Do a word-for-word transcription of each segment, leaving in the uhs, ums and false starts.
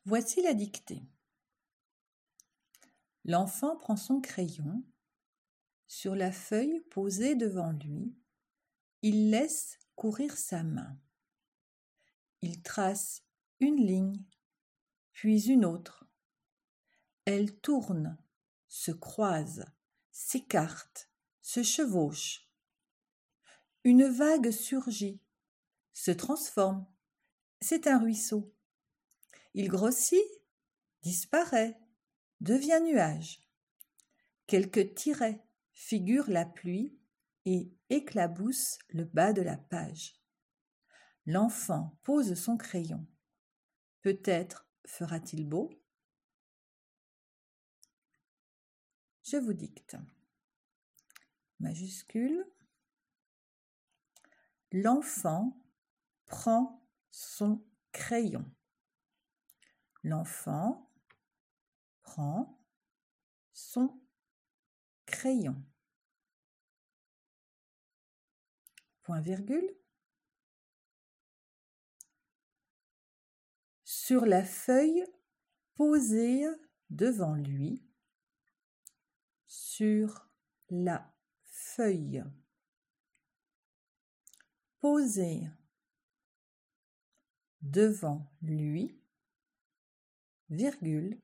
Voici la dictée. L'enfant prend son crayon. Sur la feuille posée devant lui, il laisse courir sa main. Il trace une ligne, puis une autre. Elle tourne, se croise, s'écarte, se chevauche. Une vague surgit, se transforme. C'est un ruisseau. Il grossit, disparaît, devient nuage. Quelques tirets figurent la pluie et éclaboussent le bas de la page. L'enfant pose son crayon. Peut-être fera-t-il beau? Je vous dicte. Majuscule. L'enfant prend son crayon. L'enfant prend son crayon. Point virgule. Sur la feuille posée devant lui, sur la feuille posée devant lui, virgule,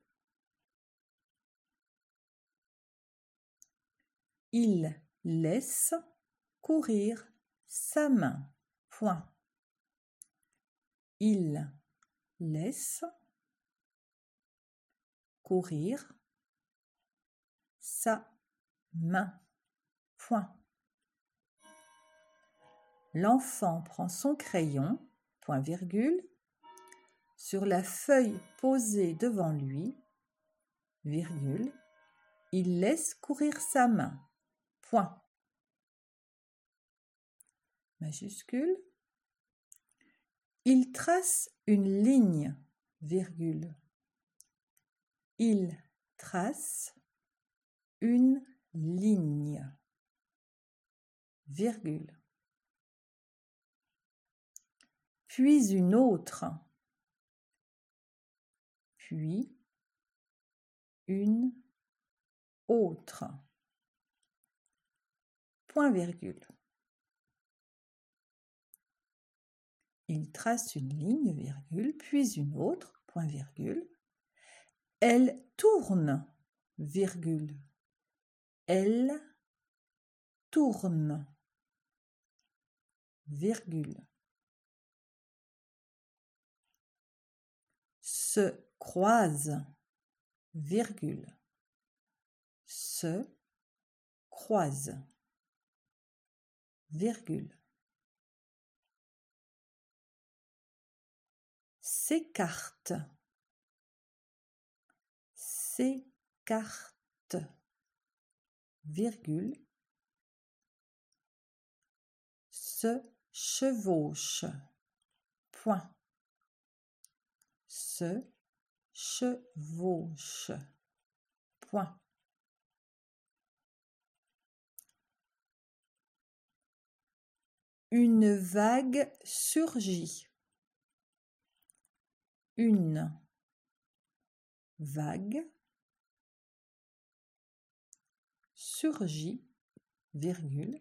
il laisse courir sa main. Point. Il laisse courir sa main. Point. L'enfant prend son crayon, point virgule, sur la feuille posée devant lui, virgule, il laisse courir sa main. Point. Majuscule. Il trace une ligne, virgule. Il trace une ligne, virgule. Puis une autre, puis une autre, point virgule. Il trace une ligne, virgule, puis une autre, point virgule. Elle tourne, virgule. Elle tourne, virgule. Se croise, virgule. Se croise, virgule. S'écarte, s'écarte, virgule. Se chevauche, point. Se chevauche, point. Une vague surgit. Une vague surgit, virgule,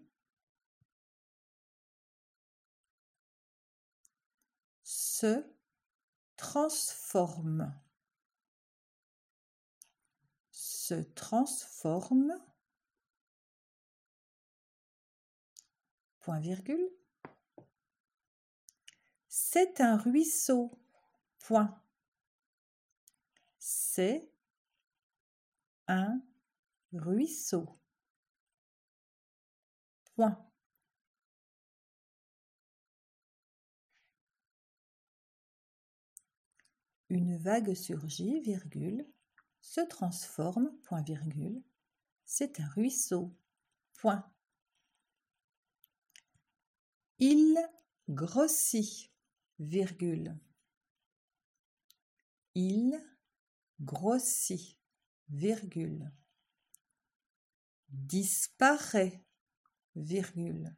se transforme, se transforme, point virgule. C'est un ruisseau, point. C'est un ruisseau, point. Une vague surgit, virgule, se transforme, point virgule. C'est un ruisseau, point. Il grossit, virgule. Il grossit, virgule. Disparaît, virgule.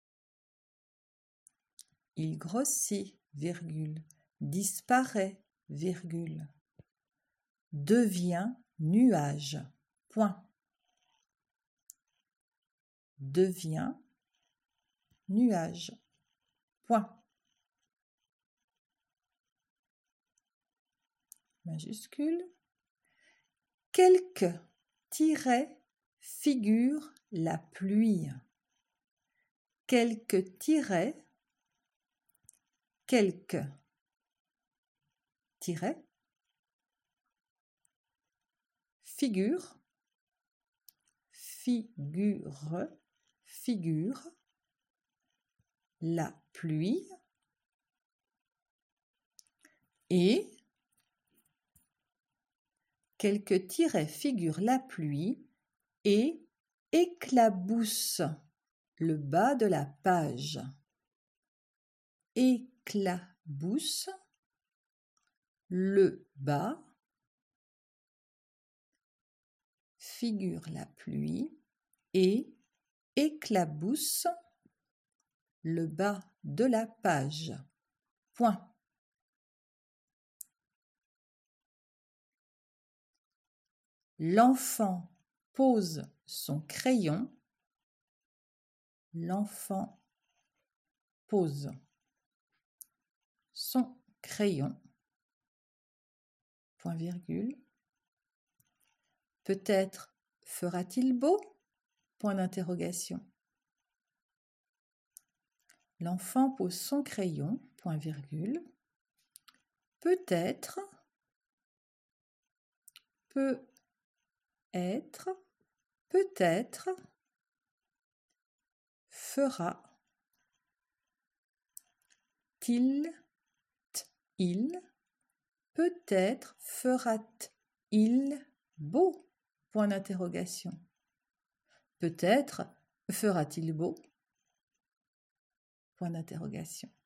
Il grossit, virgule. Disparaît, virgule, devient nuage, point, devient nuage, point, majuscule, quelques tirets figurent la pluie, quelques tirets, quelques tirets, figure, figure, figure, la pluie et quelques tirets figurent la pluie et éclaboussent le bas de la page. Éclabousse le bas, figure la pluie et éclabousse le bas de la page. Point. L'enfant pose son crayon. L'enfant pose son crayon. Point virgule. Peut-être fera-t-il beau? Point d'interrogation. L'enfant pose son crayon. Point virgule. Peut-être, peut être, peut-être, fera-t-il, il, peut-être fera-t-il beau? Point d'interrogation. Peut-être fera-t-il beau? Point d'interrogation.